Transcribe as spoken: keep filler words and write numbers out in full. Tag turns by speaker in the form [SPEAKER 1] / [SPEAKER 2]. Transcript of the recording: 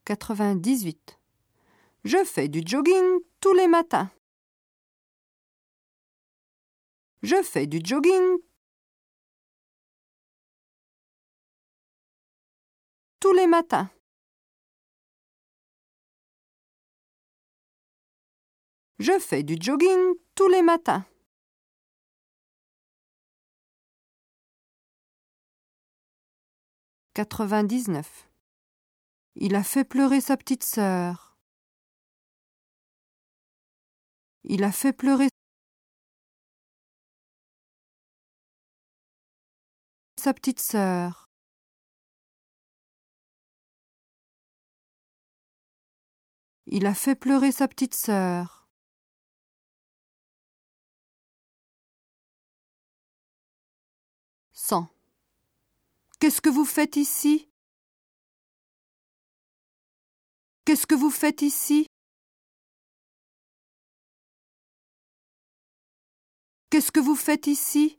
[SPEAKER 1] quatre-vingt-dix-huit. Je fais du jogging tous les matins. Je fais du jogging tous les matins. Je fais du jogging tous les matins. quatre-vingt-dix-neuf. Il a fait pleurer sa petite sœur. Il a fait pleurer sa petite sœur. Il a fait pleurer sa petite sœur. cent. Qu'est-ce que vous faites ici? Qu'est-ce que vous faites ici? Qu'est-ce que vous faites ici?